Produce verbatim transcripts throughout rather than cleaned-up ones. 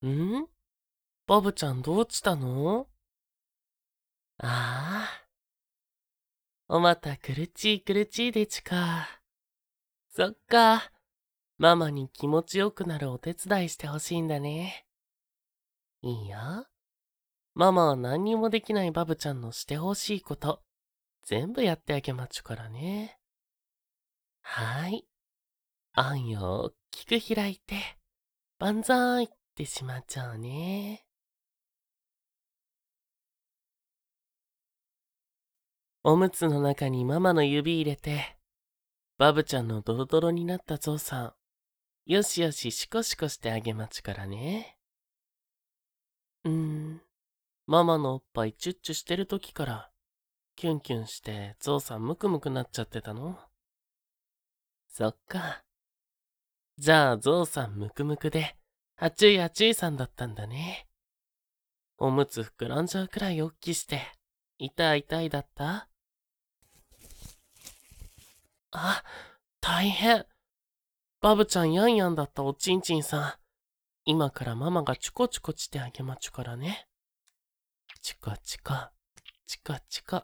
んバブちゃんどうしたの？ああ、おまた苦ちい苦ちいでちか。そっか。ママに気持ちよくなるお手伝いしてほしいんだね。いいよ。ママは何にもできないバブちゃんのしてほしいこと、全部やってあげまちゅからね。はーい。あんよ大きく開いて、万歳ってしまっちゃうね。おむつの中にママの指入れて、バブちゃんのドロドロになったゾウさん、よしよしシコシコしてあげまちゅからね。うーん、ママのおっぱいチュッチュしてるときから、キュンキュンしてゾウさんムクムクなっちゃってたの？そっか。じゃあゾウさんムクムクで、あちゅいあちゅいさんだったんだね。おむつ膨らんじゃうくらいおっきして、痛い痛いだった？あ、大変。バブちゃんヤンヤンだったおちんちんさん。今からママがチュコチュコしてあげまちゅからね。チコチコ、チコチコ。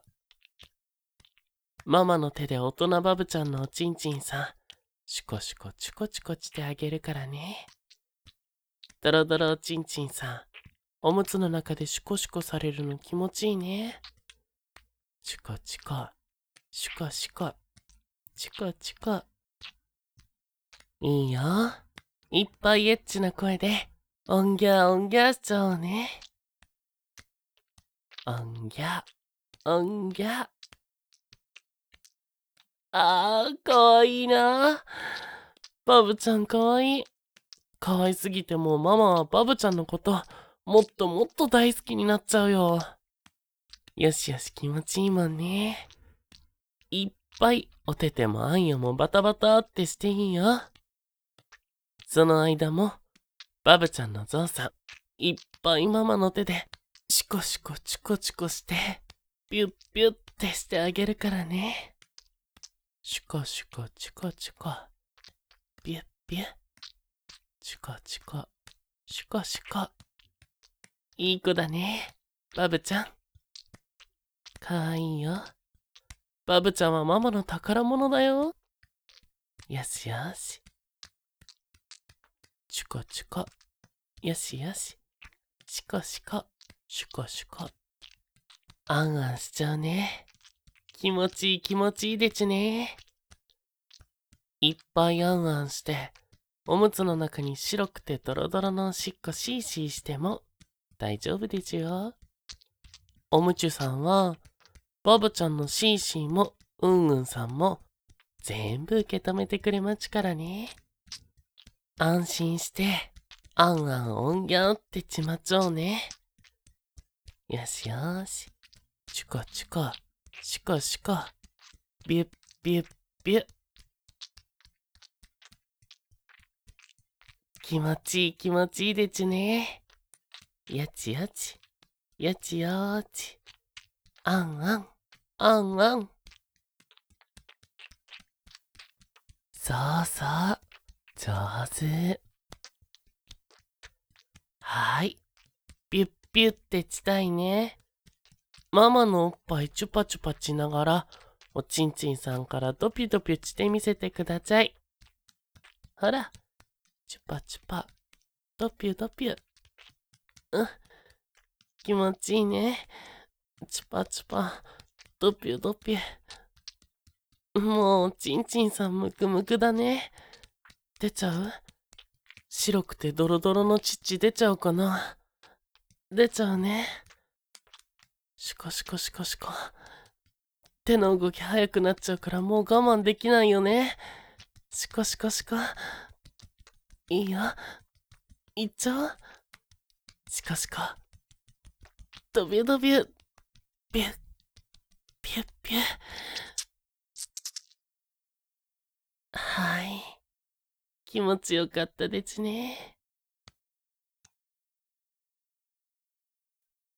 ママの手で大人バブちゃんのおちんちんさん、シュコシュコチュコチュコしてあげるからね。ドロドロおちんちんさん、おむつの中でシュコシュコされるの気持ちいいね。チュコチコ、シュコシュコ、チコチコ。いいよ。いっぱいエッチな声で、おんぎゃおんぎゃしちゃおうね。おんぎゃ、おんぎゃ。あー、かわいいな。バブちゃんかわいい。かわいすぎてもうママはバブちゃんのこと、もっともっと大好きになっちゃうよ。よしよし気持ちいいもんね。いっぱいおててもあんよもバタバタってしていいよ。その間も、バブちゃんのゾウさん、いっぱいママの手で、シコシコチコチコして、ピュッピュッってしてあげるからね。シコシコチコチコ、ピュッピュッ、チコチコ、シコシコ。いい子だね、バブちゃん。かわいいよ。バブちゃんはママの宝物だよ。よしよし。チコチコ。よしよし。シコシコ。シュコシュコ。あんあんしちゃうね。気持ちいい気持ちいいでちゅね。いっぱいあんあんして、おむつの中に白くてドロドロのおしっこシーシーしても大丈夫でちゅよ。おむちゅさんは、バブちゃんのシーシーもうんうんさんも全部受け止めてくれまちからね。安心して、あんあんおんぎゃんってちまちょうね。よしよし。チュコチュコ、シコシコ、ビュッビュッビュッ。気持ちいい気持ちいいでちゅね。やちやち、やちよーち。あんあん、あんあん。そうそう、上手。はい、ピュッピュッってちたいね。ママのおっぱいチュパチュパチながら、おちんちんさんからドピドピしてみせてください。ほら、チュパチュパ、ドピュドピュ。うん、気持ちいいね。チュパチュパ、ドピュドピュ。もう、ちんちんさんムクムクだね。出ちゃう？白くてドロドロの乳出ちゃうかな？出ちゃうね。シコシコシコシコ。手の動き速くなっちゃうからもう我慢できないよね。シコシコシコ。いいよ。いっちゃおう。シコシコ。ドビュドビュ。ビュッ、ピュッピュッ。はい。気持ちよかったですね。